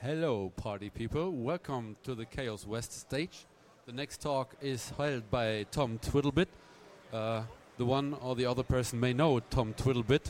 Hello, party people. Welcome to the Chaos West stage. The next talk is held by Tom Twiddlebit. The one or the other person may know Tom Twiddlebit.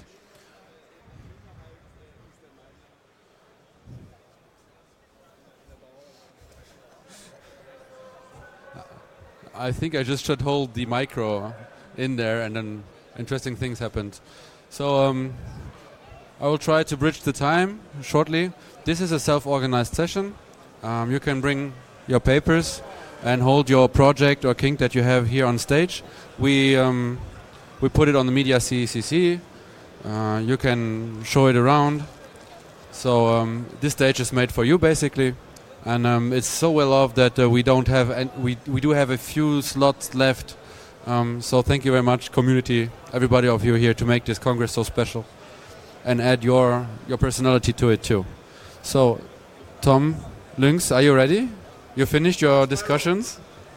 I think I just should hold the micro in there and then interesting things happened. So I will try to bridge the time shortly. This is a self-organized session. You can bring your papers and hold your project or kink that you have here on stage. We put it on the Media CCC. You can show it around. So this stage is made for you basically, and it's so well off that we don't have we do have a few slots left. So thank you very much, community, everybody of you here to make this Congress so special, and add your personality to it too. So, Tom Lynx, are you ready? You finished your discussions?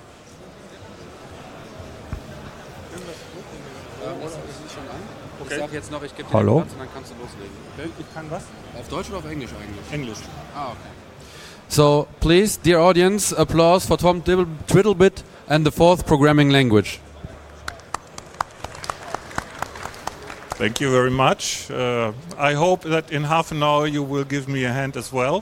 Okay. Hallo? Ich kann was? Auf Deutsch oder auf Englisch eigentlich? Englisch. Ah, okay. So, please, dear audience, applause for Tom Twiddlebit and the fourth programming language. Thank you very much. I hope that in half an hour you will give me a hand as well.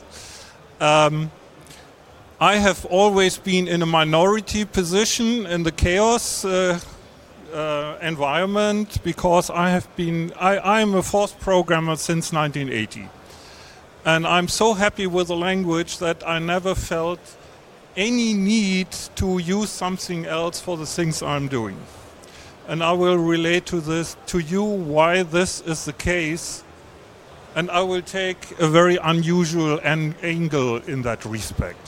I have always been in a minority position in the chaos environment because I'm a Force programmer since 1980. And I'm so happy with the language that I never felt any need to use something else for the things I'm doing. And I will relate to you why this is the case, and I will take a very unusual angle in that respect.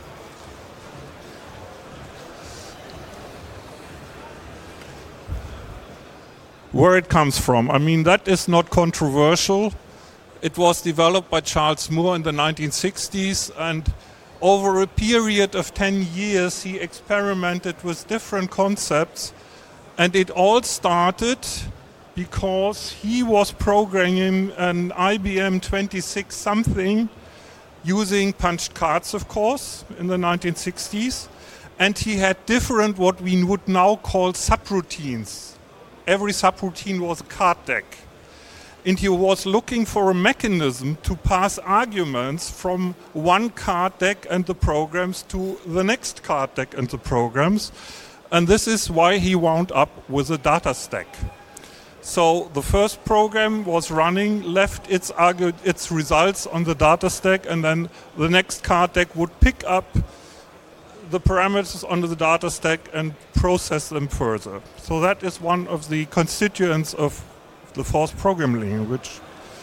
Where it comes from, I mean, that is not controversial. It was developed by Charles Moore in the 1960s, and over a period of 10 years he experimented with different concepts. And it all started because he was programming an IBM 26 something using punched cards, of course, in the 1960s. And he had different, what we would now call subroutines. Every subroutine was a card deck. And he was looking for a mechanism to pass arguments from one card deck and the programs to the next card deck and the programs. And this is why he wound up with a data stack. So the first program was running, left its results on the data stack, and then the next card deck would pick up the parameters on the data stack and process them further. So that is one of the constituents of the Force programming language.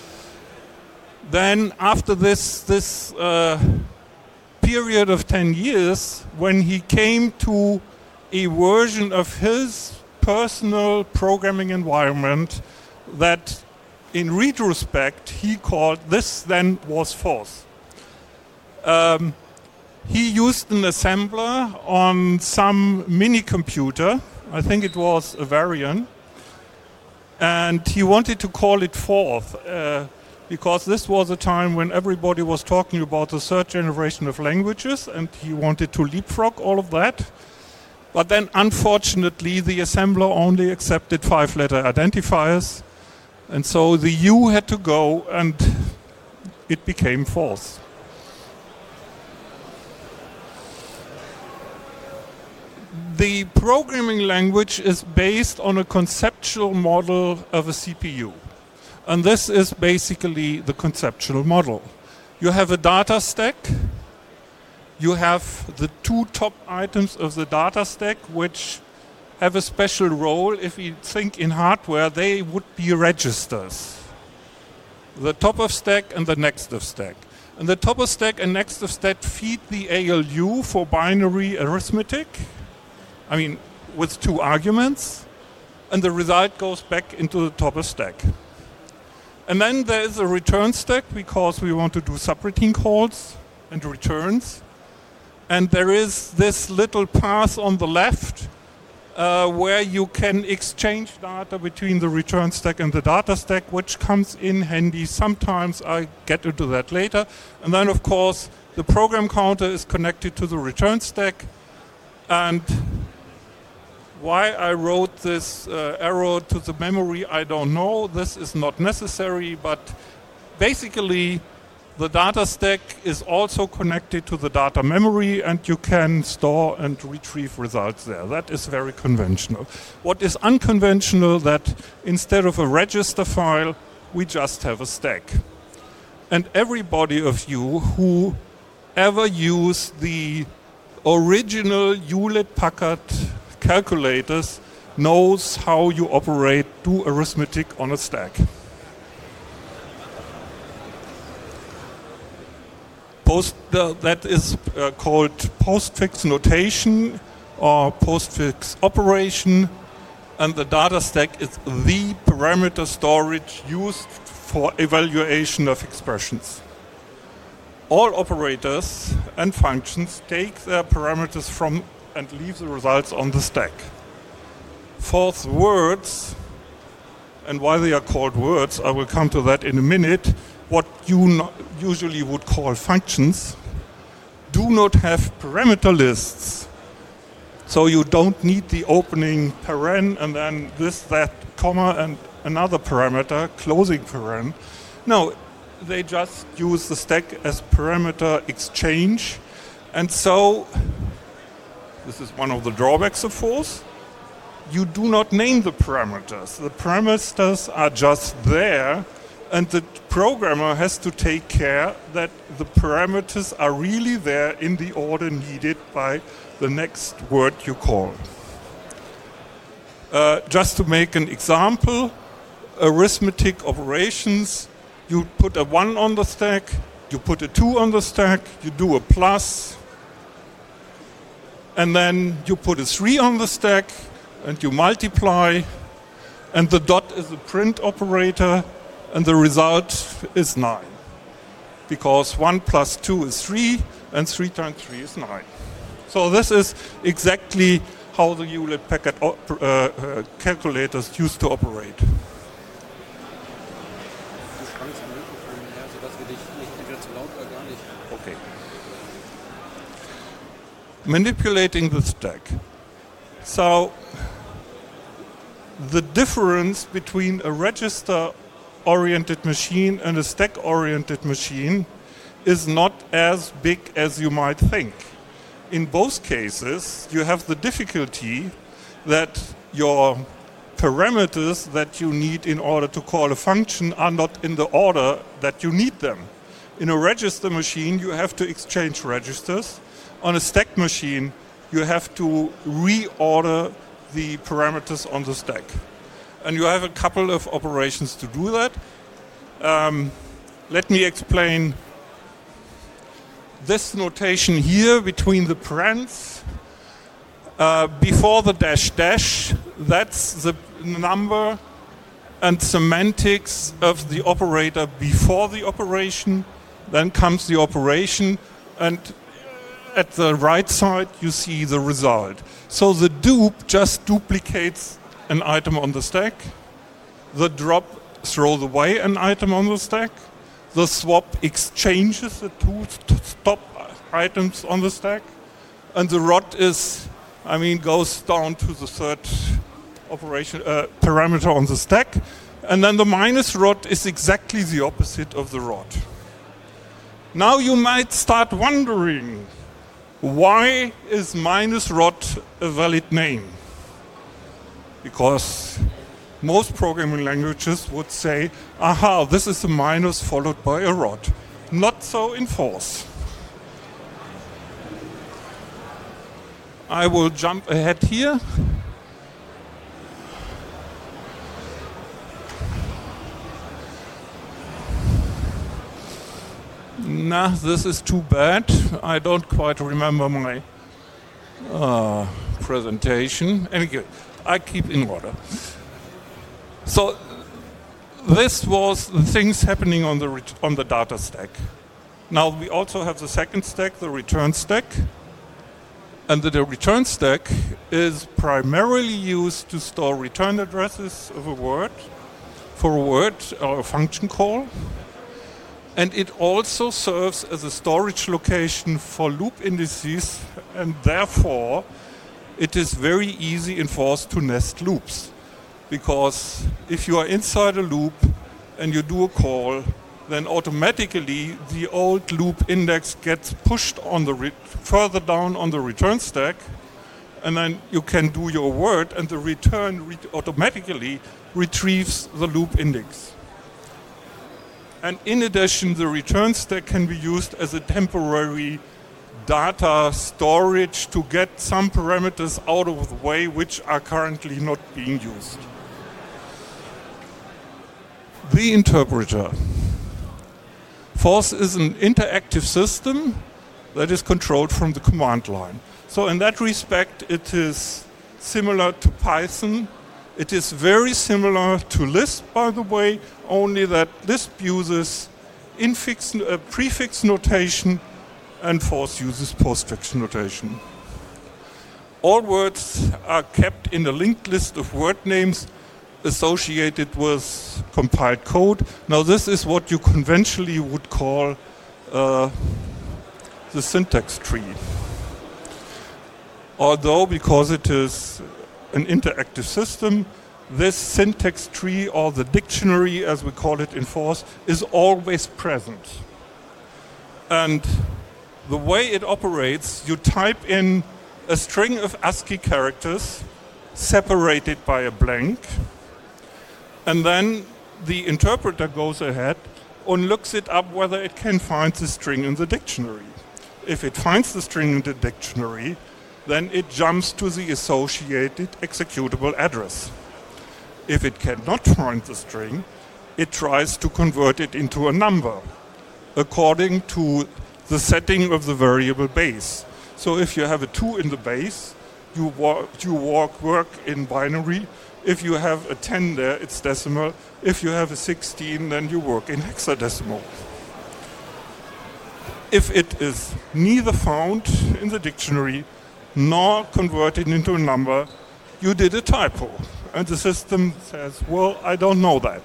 Then after this period of 10 years, when he came to a version of his personal programming environment that in retrospect he called this then was Force. He used an assembler on some mini computer, I think it was a Varian, and he wanted to call it Forth because this was a time when everybody was talking about the third generation of languages, and he wanted to leapfrog all of that. But then, unfortunately, the assembler only accepted 5-letter identifiers, and so the U had to go, and it became Force. The programming language is based on a conceptual model of a CPU, and this is basically the conceptual model. You have a data stack. You have the two top items of the data stack, which have a special role. If you think in hardware, they would be registers. The top of stack and the next of stack. And the top of stack and next of stack feed the ALU for binary arithmetic. I mean, with two arguments. And the result goes back into the top of stack. And then there is a return stack because we want to do subroutine calls and returns. And there is this little path on the left where you can exchange data between the return stack and the data stack, which comes in handy. Sometimes I get into that later. And then, of course, the program counter is connected to the return stack. And why I wrote this arrow to the memory, I don't know. This is not necessary, but basically, the data stack is also connected to the data memory, and you can store and retrieve results there. That is very conventional. What is unconventional, that instead of a register file, we just have a stack. And everybody of you who ever used the original Hewlett-Packard calculators knows how you do arithmetic on a stack. That is called postfix notation or postfix operation, and the data stack is the parameter storage used for evaluation of expressions. All operators and functions take their parameters from and leave the results on the stack. Fourth, words, and why they are called words, I will come to that in a minute. What you usually would call functions do not have parameter lists. So you don't need the opening paren and then this, that, comma, and another parameter, closing paren. No, they just use the stack as parameter exchange. And so, this is one of the drawbacks of force. You do not name the parameters. The parameters are just there, and the programmer has to take care that the parameters are really there in the order needed by the next word you call. Just to make an example, arithmetic operations, you put a 1 on the stack, you put a 2 on the stack, you do a plus, and then you put a 3 on the stack, and you multiply, and the dot is a print operator, and the result is 9. Because 1 plus 2 is 3, and 3 times 3 is 9. So this is exactly how the Hewlett-Packard calculators used to operate. Okay. Manipulating the stack. So the difference between a register-oriented machine and a stack-oriented machine is not as big as you might think. In both cases, you have the difficulty that your parameters that you need in order to call a function are not in the order that you need them. In a register machine, you have to exchange registers. On a stack machine, you have to reorder the parameters on the stack. And you have a couple of operations to do that. Let me explain this notation here between the parens. Before the dash dash, that's the number and semantics of the operator before the operation. Then comes the operation, and at the right side you see the result. So the dupe just duplicates an item on the stack. The drop throws away an item on the stack. The swap exchanges the two top items on the stack. And the rot goes down to the third operation parameter on the stack. And then the minus rot is exactly the opposite of the rot. Now you might start wondering, why is minus rot a valid name? Because most programming languages would say, aha, this is a minus followed by a rot. Not so in force. I will jump ahead here. Nah, this is too bad. I don't quite remember my presentation. Anyway, I keep in order. So this was the things happening on the data stack. Now we also have the second stack, the return stack. And the return stack is primarily used to store return addresses of a word, for a word or a function call. And it also serves as a storage location for loop indices, and therefore it is very easy in Force to nest loops. Because if you are inside a loop and you do a call, then automatically the old loop index gets pushed on the further down on the return stack, and then you can do your word, and the return automatically retrieves the loop index. And in addition, the return stack can be used as a temporary data storage to get some parameters out of the way which are currently not being used. The interpreter. Force is an interactive system that is controlled from the command line. So in that respect, it is similar to Python. It is very similar to Lisp, by the way, only that Lisp uses prefix notation and Force uses postfix notation. All words are kept in a linked list of word names associated with compiled code. Now this is what you conventionally would call the syntax tree. Although, because it is an interactive system, this syntax tree, or the dictionary as we call it in Force, is always present. And the way it operates, you type in a string of ASCII characters separated by a blank, and then the interpreter goes ahead and looks it up whether it can find the string in the dictionary. If it finds the string in the dictionary, then it jumps to the associated executable address. If it cannot find the string, it tries to convert it into a number according to the setting of the variable base. So if you have a 2 in the base, you work in binary. If you have a 10 there, it's decimal. If you have a 16, then you work in hexadecimal. If it is neither found in the dictionary nor converted into a number, you did a typo. And the system says, well, I don't know that.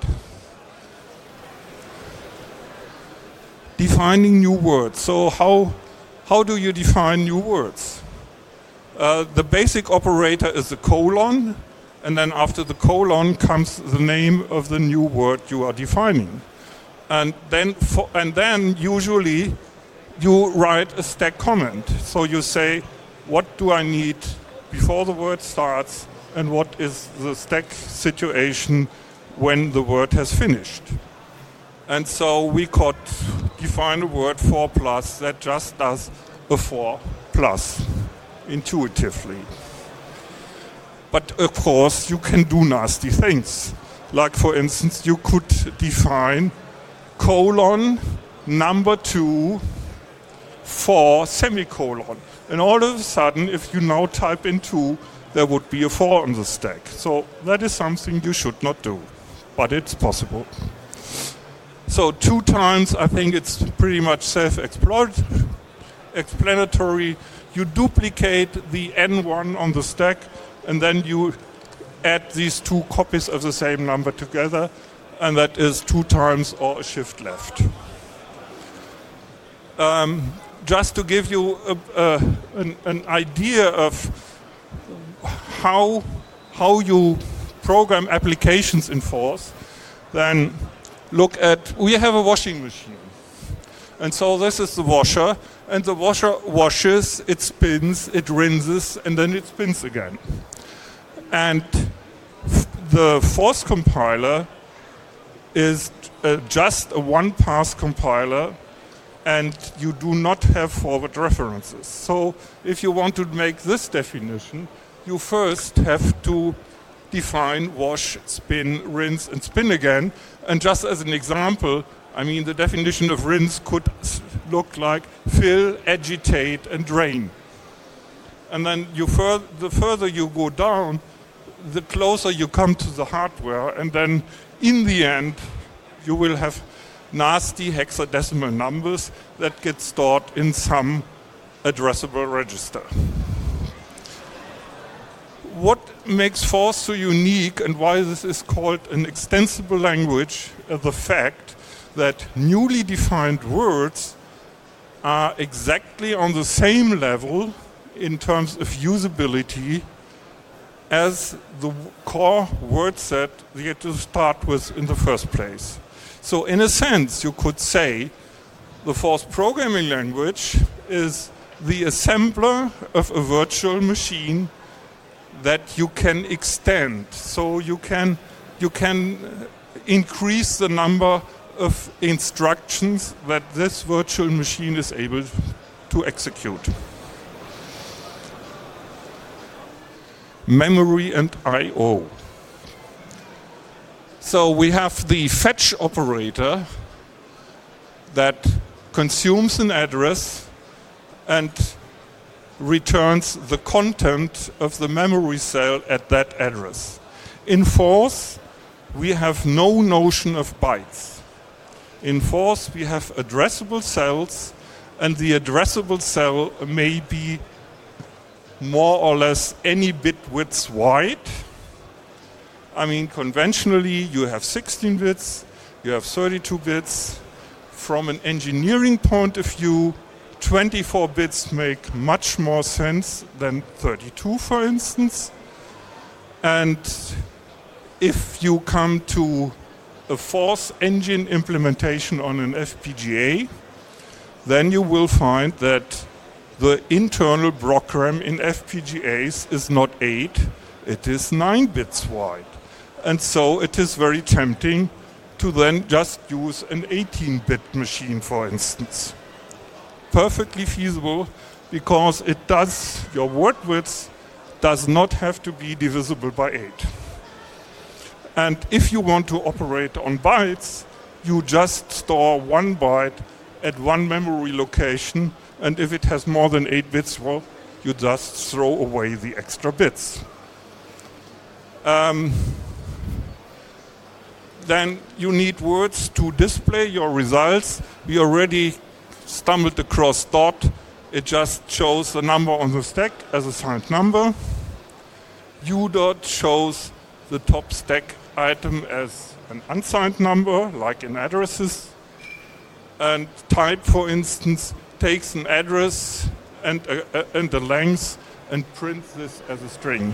Defining new words. So how do you define new words? The basic operator is a colon, and then after the colon comes the name of the new word you are defining. And then usually you write a stack comment. So you say, what do I need before the word starts, and what is the stack situation when the word has finished? And so we could define a word 4 plus that just does a 4 plus intuitively. But of course you can do nasty things. Like for instance, you could define colon number 2 4 semicolon. And all of a sudden, if you now type in 2, there would be a 4 on the stack. So that is something you should not do, but it's possible. So 2 times, I think it's pretty much self-explanatory. You duplicate the N1 on the stack, and then you add these 2 copies of the same number together, and that is 2 times or a shift left. Just to give you an idea of how you program applications in Force, then look at, we have a washing machine. And so this is the washer, and the washer washes, it spins, it rinses, and then it spins again. And the Force compiler is just a one-pass compiler, and you do not have forward references. So if you want to make this definition, you first have to define wash, spin, rinse, and spin again. And just as an example, I mean, the definition of rinse could look like fill, agitate, and drain. And then the further you go down, the closer you come to the hardware, and then in the end, you will have nasty hexadecimal numbers that get stored in some addressable register. what makes Force so unique and why this is called an extensible language is the fact that newly defined words are exactly on the same level in terms of usability as the core word set you had to start with in the first place. So in a sense, you could say the Force programming language is the assembler of a virtual machine that you can extend. So you can increase the number of instructions that this virtual machine is able to execute. Memory and I/O. So we have the fetch operator that consumes an address and returns the content of the memory cell at that address. In Force, we have no notion of bytes. In Force, we have addressable cells, and the addressable cell may be more or less any bit width wide. I mean, conventionally, you have 16 bits, you have 32 bits. From an engineering point of view, 24 bits make much more sense than 32, for instance. And if you come to a Force engine implementation on an FPGA, then you will find that the internal program in FPGAs is not 8, it is 9 bits wide. And so it is very tempting to then just use an 18-bit machine, for instance. Perfectly feasible because it does, your word width does not have to be divisible by 8. And if you want to operate on bytes, you just store 1 byte at one memory location, and if it has more than 8 bits, well, you just throw away the extra bits. Then you need words to display your results. We already stumbled across dot. It just shows the number on the stack as a signed number. U dot shows the top stack item as an unsigned number, like in addresses. And type, for instance, takes an address and a length and prints this as a string.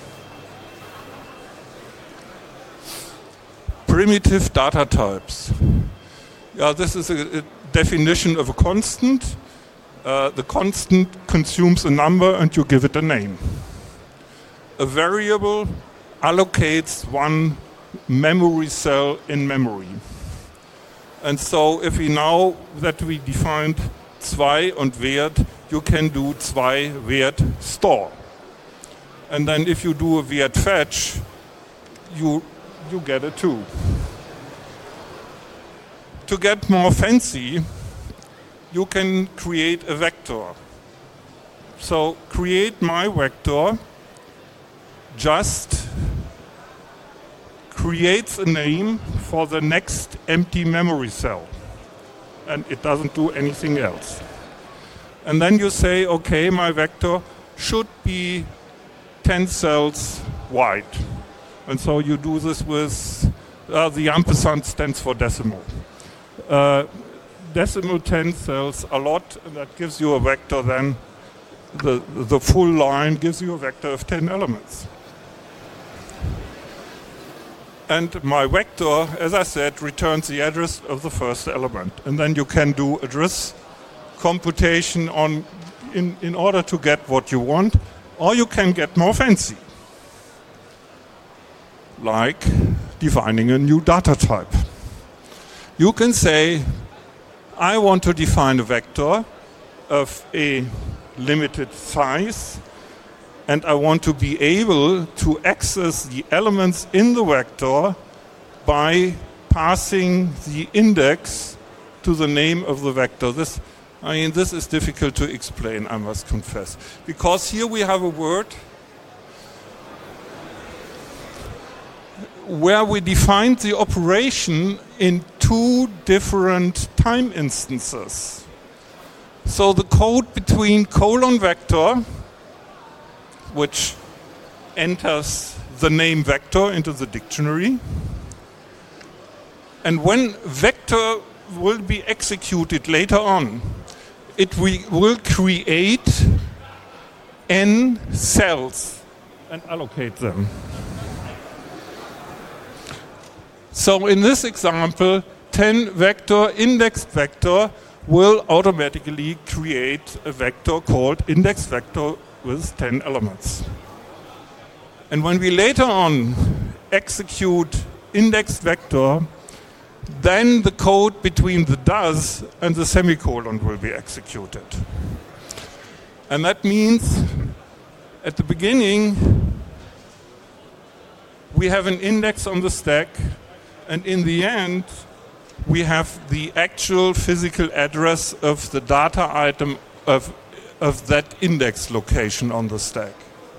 Primitive data types. Yeah, this is a definition of a constant. The constant consumes a number and you give it a name. A variable allocates one memory cell in memory. And so if we now that we defined 2 und Wert, you can do 2 Wert store. And then if you do a Wert fetch, you get a 2. To get more fancy, you can create a vector. So create my vector just creates a name for the next empty memory cell. And it doesn't do anything else. And then you say, okay, my vector should be 10 cells wide. And so you do this with the ampersand stands for decimal. Decimal 10 cells a lot, and that gives you a vector then. The full line gives you a vector of 10 elements. And my vector, as I said, returns the address of the first element. And then you can do address computation in order to get what you want, or you can get more fancy, like defining a new data type. You can say, I want to define a vector of a limited size, and I want to be able to access the elements in the vector by passing the index to the name of the vector. This is difficult to explain, I must confess. Because here we have a word where we defined the operation in 2 different time instances. So the code between colon vector, which enters the name vector into the dictionary. And when vector will be executed later on, it will create n cells and allocate them. So in this example, 10 vector indexed vector will automatically create a vector called index vector with 10 elements. And when we later on execute indexed vector, then the code between the does and the semicolon will be executed. And that means at the beginning we have an index on the stack, and in the end we have the actual physical address of the data item of that index location on the stack.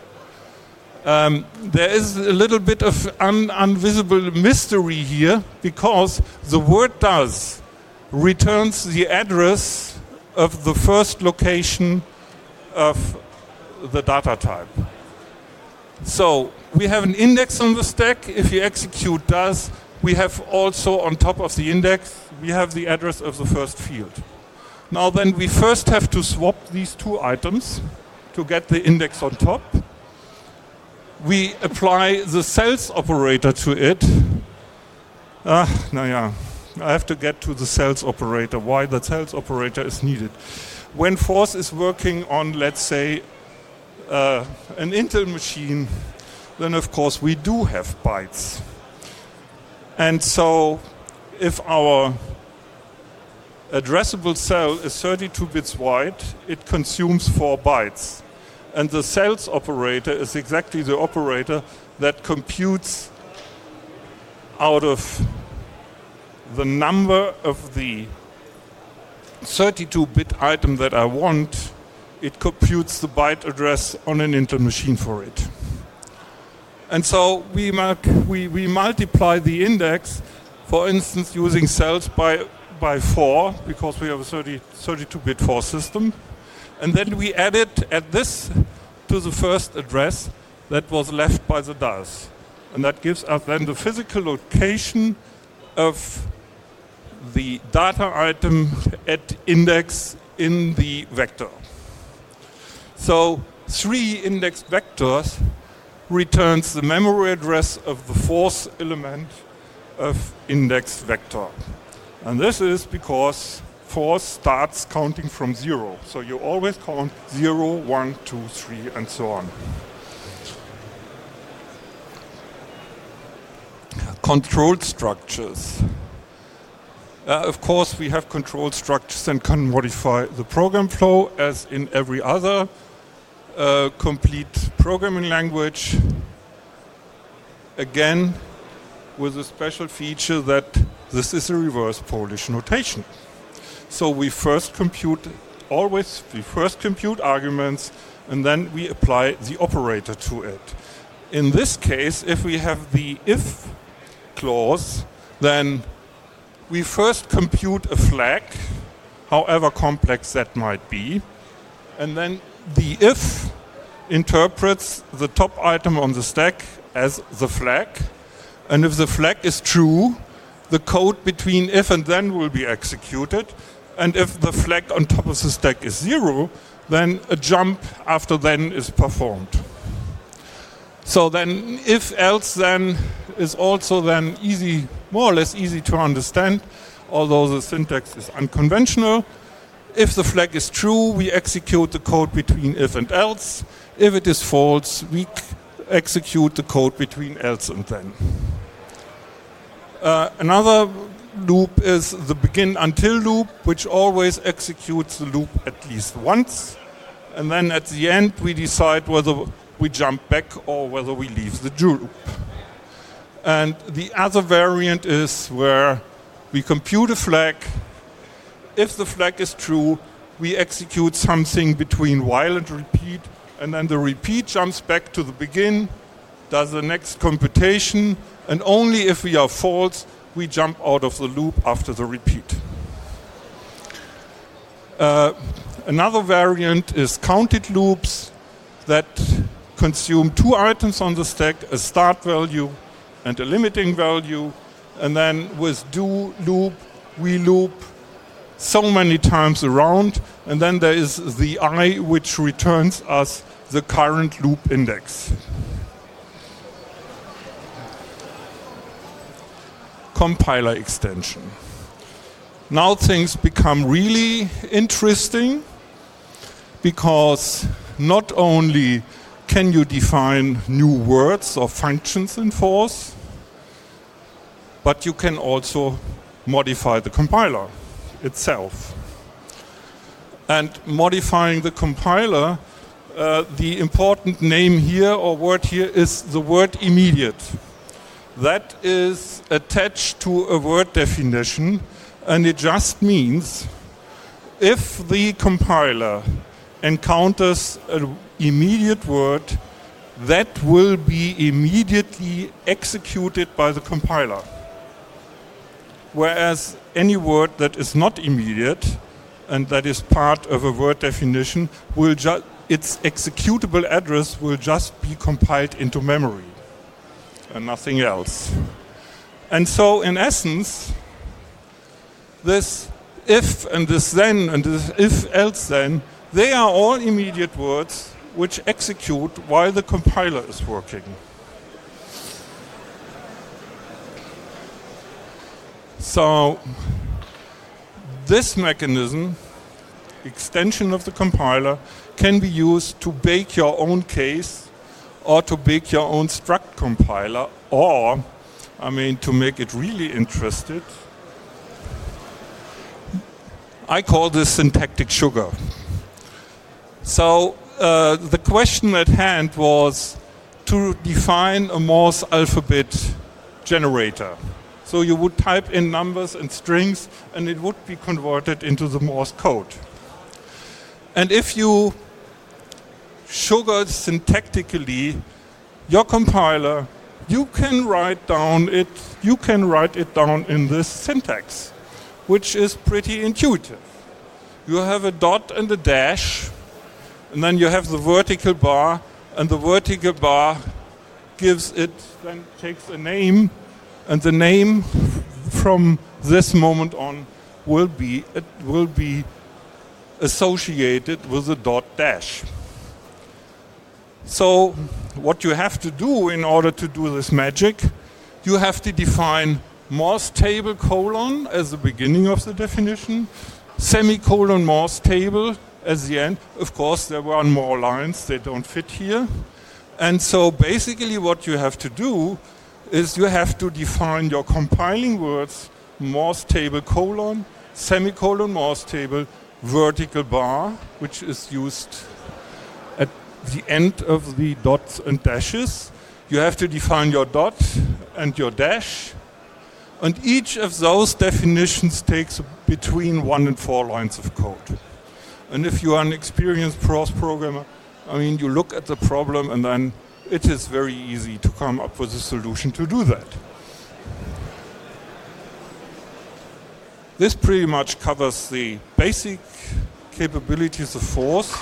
There is a little bit of invisible mystery here, because the word does returns the address of the first location of the data type. So we have an index on the stack. If you execute does, we have also on top of the index, we have the address of the first field. Now then we first have to swap these two items to get the index on top. We apply the cells operator to it. I have to get to the cells operator, why the cells operator is needed. When Force is working on, let's say, an Intel machine, then of course we do have bytes. And so if our addressable cell is 32 bits wide, it consumes 4 bytes. And the cells operator is exactly the operator that computes out of the number of the 32-bit item that I want, it computes the byte address on an Intel machine for it. And so we multiply the index, for instance, using cells by 4, because we have a 32-bit 4 system. And then we add it at this to the first address that was left by the does. And that gives us then the physical location of the data item at index in the vector. So 3 indexed vectors returns the memory address of the 4th element of indexed vector. And this is because Force starts counting from 0. So you always count 0, 1, 2, 3, and so on. Control structures. Of course, we have control structures and can modify the program flow as in every other complete programming language. Again, with a special feature that this is a reverse Polish notation. So we first compute arguments, and then we apply the operator to it. In this case, if we have the if clause, then we first compute a flag, however complex that might be, and then the if interprets the top item on the stack as the flag, and if the flag is true, the code between if and then will be executed. And if the flag on top of the stack is 0, then a jump after then is performed. So then if else then is also then easy, more or less easy to understand, although the syntax is unconventional. If the flag is true, we execute the code between if and else. If it is false, we execute the code between else and then. Another loop is the begin until loop, which always executes the loop at least once. And then at the end, we decide whether we jump back or whether we leave the do loop. And the other variant is where we compute a flag. If the flag is true, we execute something between while and repeat, and then the repeat jumps back to the begin, does the next computation, and only if we are false, we jump out of the loop after the repeat. Another variant is counted loops that consume two items on the stack, a start value and a limiting value, and then with do loop, we loop so many times around, and then there is the I which returns us the current loop index. Compiler extension. Now things become really interesting, because not only can you define new words or functions in Force, but you can also modify the compiler itself. And modifying the compiler, the important name here or word here is the word immediate. That is attached to a word definition, and it just means if the compiler encounters an immediate word, that will be immediately executed by the compiler. Whereas any word that is not immediate and that is part of a word definition, its executable address will just be compiled into memory and nothing else. And so in essence, this if and this then and this if else then, they are all immediate words which execute while the compiler is working. So this mechanism, extension of the compiler, can be used to bake your own case or to bake your own struct compiler, or, to make it really interesting, I call this syntactic sugar. So the question at hand was to define a Morse alphabet generator. So you would type in numbers and strings, and it would be converted into the Morse code. And if you sugar syntactically your compiler, you can write it down in this syntax, which is pretty intuitive. You have a dot and a dash, and then you have the vertical bar, and the vertical bar then takes a name, and the name from this moment on will be associated with the dot dash. So what you have to do in order to do this magic, you have to define Morse table colon as the beginning of the definition, semicolon Morse table as the end. Of course, there were more lines, they don't fit here. And so basically what you have to do is you have to define your compiling words, Morse table colon, semicolon Morse table, vertical bar, which is used at the end of the dots and dashes. You have to define your dot and your dash, and each of those definitions takes between 1 and 4 lines of code. And if you are an experienced Morse programmer, you look at the problem and then it is very easy to come up with a solution to do that. This pretty much covers the basic capabilities of Force.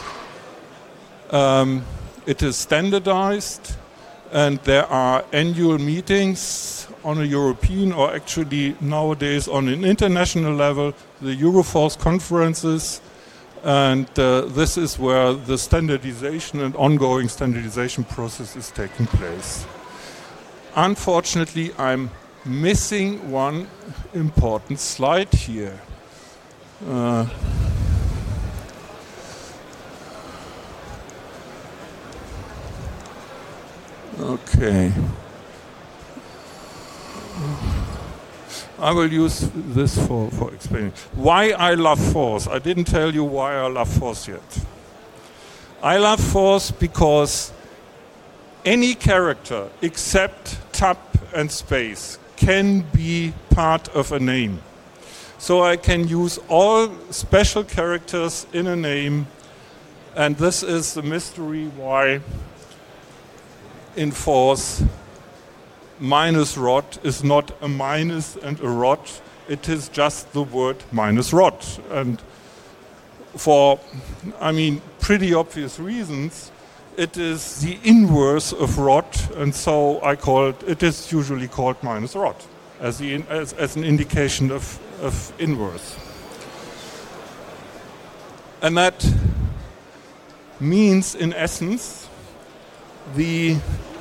It is standardized, and there are annual meetings on a European, or actually nowadays on an international level, the Euroforce conferences, and this is where the standardization and ongoing standardization process is taking place. Unfortunately, I'm missing one important slide here. Okay. I will use this for explaining. Why I love Force. I didn't tell you why I love Force yet. I love Force because any character except tab and space can be part of a name. So I can use all special characters in a name, and this is the mystery why in Force minus rod is not a minus and a rod, it is just the word minus rod. And for, pretty obvious reasons, it is the inverse of ROT, and so it is usually called minus ROT as an indication of inverse. And that means, in essence, the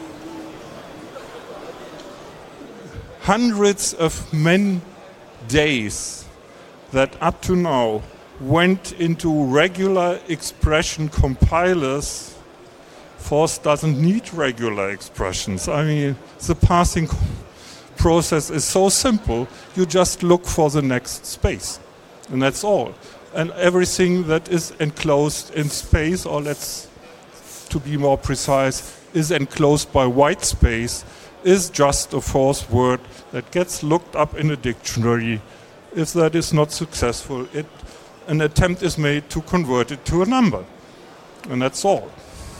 hundreds of days that up to now went into regular expression compilers. Force doesn't need regular expressions. I mean, the parsing process is so simple, you just look for the next space, and that's all. And everything that is enclosed in space, or to be more precise, is enclosed by white space, is just a force word that gets looked up in a dictionary. If that is not successful, an attempt is made to convert it to a number. And that's all.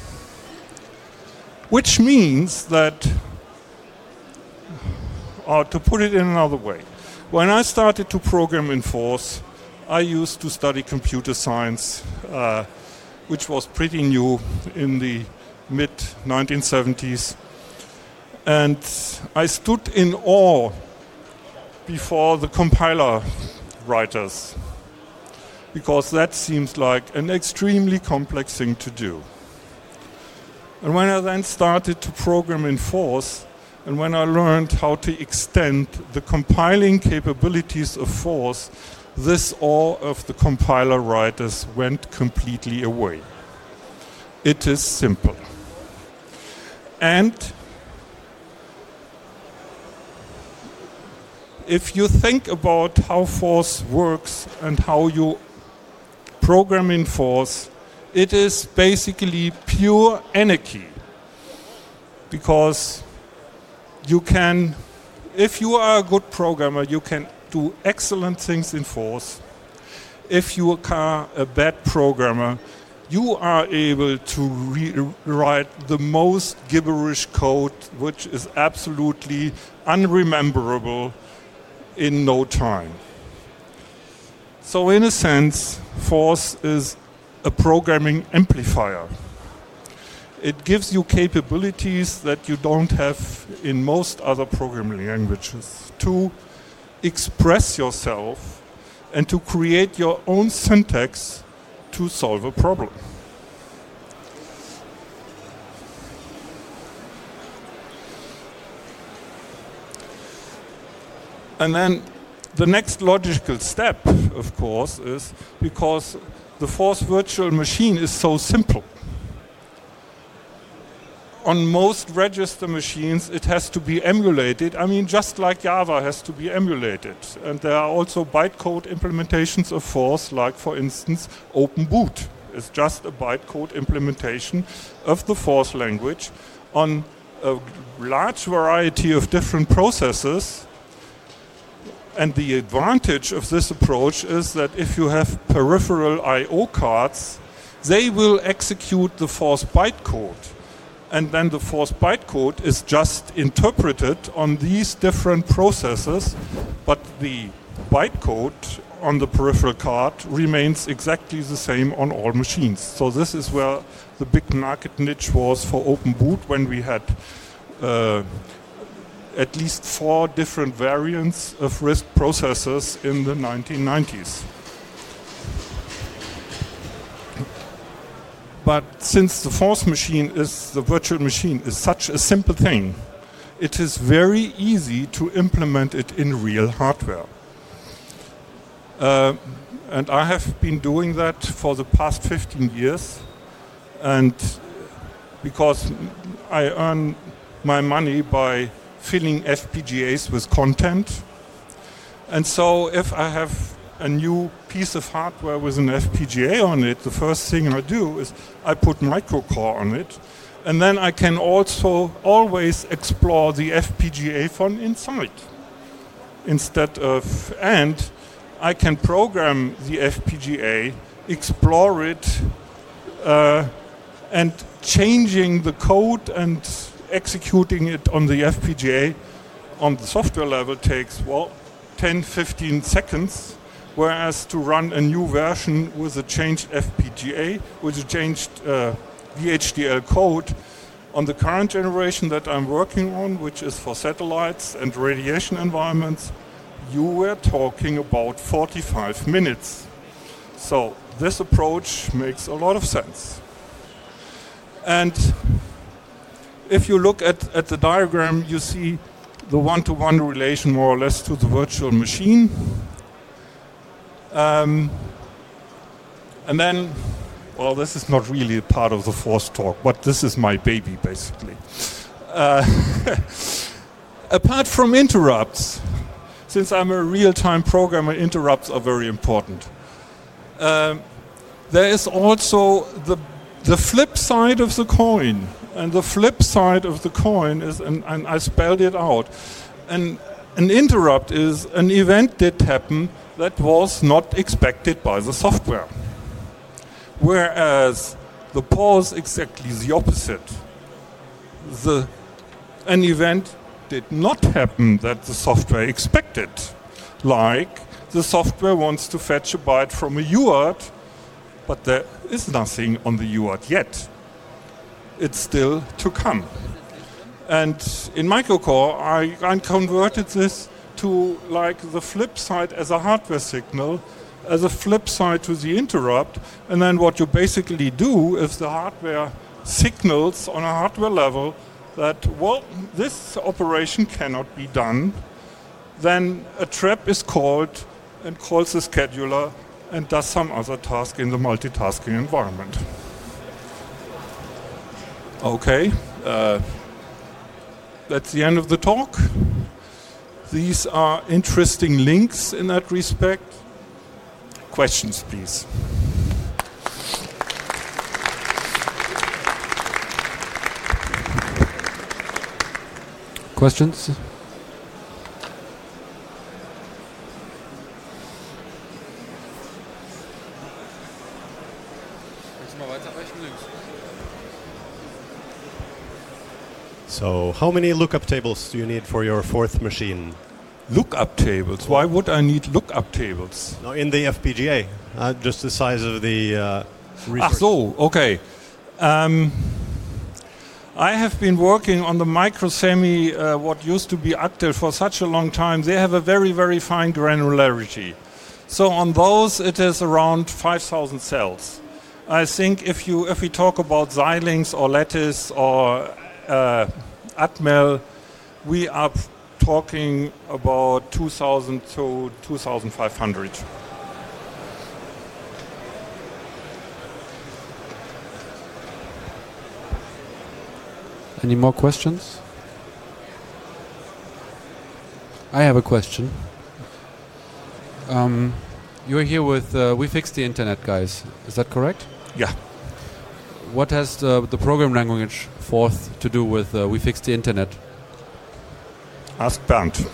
Which means that, or to put it in another way, when I started to program in force, I used to study computer science, which was pretty new in the mid-1970s. And I stood in awe before the compiler writers, because that seems like an extremely complex thing to do. And when I then started to program in force, and when I learned how to extend the compiling capabilities of force, this awe of the compiler writers went completely away. It is simple. And if you think about how force works and how you program in force, it is basically pure anarchy. Because you can, if you are a good programmer, you can do excellent things in force. If you are a bad programmer, you are able to write the most gibberish code, which is absolutely unrememberable in no time. So in a sense, force is a programming amplifier. It gives you capabilities that you don't have in most other programming languages to express yourself and to create your own syntax to solve a problem. And then the next logical step, of course, is because the force virtual machine is so simple. On most register machines, it has to be emulated. I mean, just like Java has to be emulated. And there are also bytecode implementations of force, like, for instance, OpenBoot is just a bytecode implementation of the force language on a large variety of different processes. And the advantage of this approach is that if you have peripheral I/O cards, they will execute the force bytecode. And then the force bytecode is just interpreted on these different processes, but the bytecode on the peripheral card remains exactly the same on all machines. So this is where the big market niche was for OpenBoot, when we had at least 4 different variants of RISC processors in the 1990s. But since the force machine the virtual machine is such a simple thing, it is very easy to implement it in real hardware. And I have been doing that for the past 15 years. And because I earn my money by filling FPGAs with content. And so if I have a new piece of hardware with an FPGA on it, the first thing I do is I put microcore on it, and then I can also always explore the FPGA from inside. And I can program the FPGA, explore it, and changing the code and executing it on the FPGA on the software level takes, 10, 15 seconds. Whereas to run a new version with a changed FPGA, with a changed VHDL code on the current generation that I'm working on, which is for satellites and radiation environments, you were talking about 45 minutes. So this approach makes a lot of sense. And if you look at the diagram, you see the one-to-one relation more or less to the virtual machine. And then, well, this is not really a part of the Force talk, but this is my baby, basically. Apart from interrupts, since I'm a real-time programmer, interrupts are very important. There is also the flip side of the coin. And the flip side of the coin is, and I spelled it out, an interrupt is an event that happened that was not expected by the software. Whereas the pause is exactly the opposite. An event did not happen that the software expected. Like the software wants to fetch a byte from a UART, but there is nothing on the UART yet. It's still to come. And in microcore, I converted this to like the flip side as a hardware signal, as a flip side to the interrupt. And then what you basically do if the hardware signals on a hardware level that, well, this operation cannot be done, then a trap is called and calls the scheduler and does some other task in the multitasking environment. Okay, that's the end of the talk. These are interesting links in that respect. Questions, please. Questions? So, how many lookup tables do you need for your fourth machine? Lookup tables? Why would I need lookup tables? No, in the FPGA, just the size of the resource. So, okay. I have been working on the microsemi, what used to be Actel, for such a long time. They have a very, very fine granularity. So on those, it is around 5,000 cells. I think if we talk about Xilinx or Lattice or Atmel, we are talking about 2,000 to 2,500. Any more questions? I have a question. You're here with We Fix the Internet guys, is that correct? Yeah. What has the program language Forth to do with We Fix the Internet? Ask Bernd.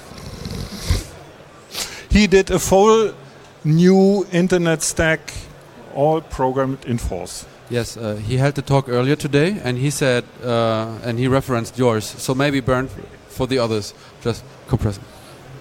He did a full new internet stack, all programmed in Forth. Yes, he held the talk earlier today, and he said, and he referenced yours. So maybe Bernd, for the others, just compress it.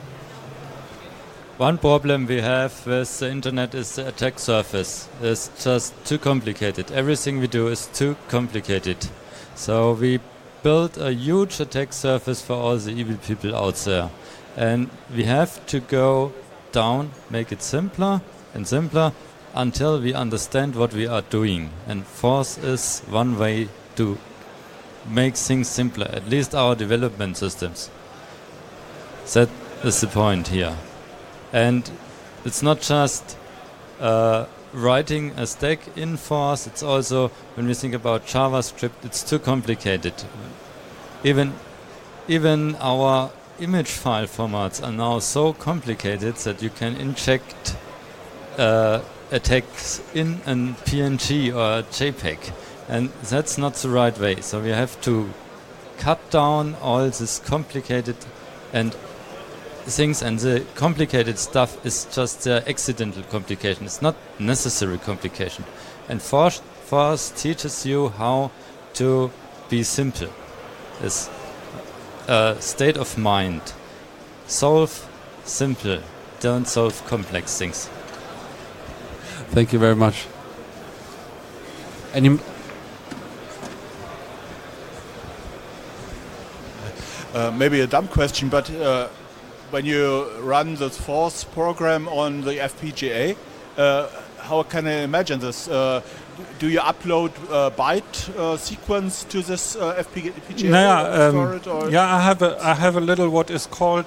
One problem we have with the internet is the attack surface. It's just too complicated. Everything we do is too complicated. So we built a huge attack surface for all the evil people out there. And we have to go down, make it simpler and simpler until we understand what we are doing. And Forth is one way to make things simpler, at least our development systems. That is the point here. And it's not just writing a stack in Forth, it's also, when we think about JavaScript, it's too complicated. Even our image file formats are now so complicated that you can inject attacks in a PNG or a JPEG. And that's not the right way. So we have to cut down all this complicated and things, and the complicated stuff is just accidental complication. It's not necessary complication. And Forth teaches you how to be simple. It's a state of mind. Solve simple. Don't solve complex things. Thank you very much. Maybe a dumb question, but when you run the fourth program on the FPGA, how can I imagine this? Do you upload byte sequence to this FPGA? Store it, or I have a little what is called.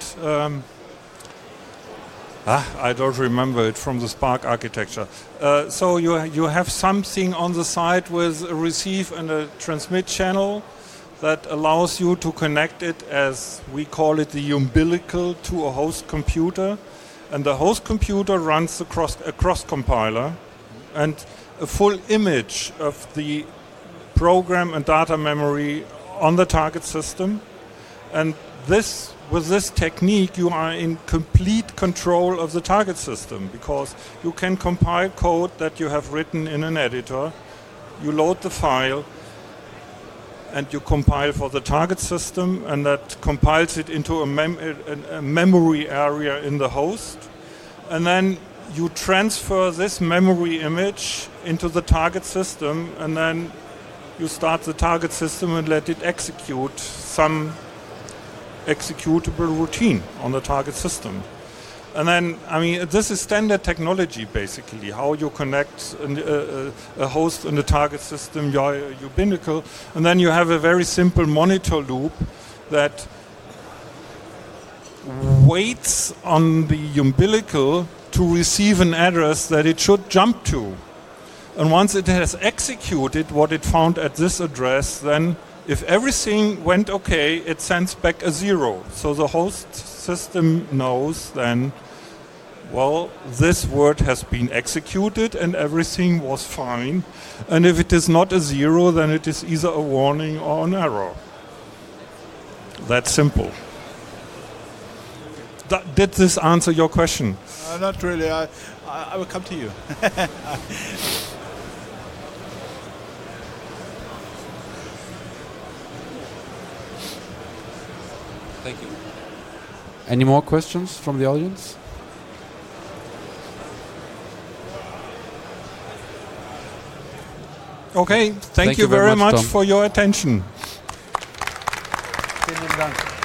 I don't remember it from the SPARC architecture. So you have something on the side with a receive and a transmit channel that allows you to connect it, as we call it, the umbilical, to a host computer. And the host computer runs a cross compiler, and a full image of the program and data memory on the target system. And with this technique, you are in complete control of the target system, because you can compile code that you have written in an editor, you load the file, and you compile for the target system, and that compiles it into a memory area in the host. And then you transfer this memory image into the target system, and then you start the target system and let it execute some executable routine on the target system. And then, I mean, this is standard technology, basically, how you connect a host and a target system, your umbilical, and then you have a very simple monitor loop that waits on the umbilical to receive an address that it should jump to. And once it has executed what it found at this address, then if everything went okay, it sends back a 0. So the host system knows then, well, this word has been executed and everything was fine. And if it is not a 0, then it is either a warning or an error. That's simple. Did this answer your question? Not really. I will come to you. Thank you. Any more questions from the audience? Okay, thank you very much, Tom, for your attention. Vielen Dank.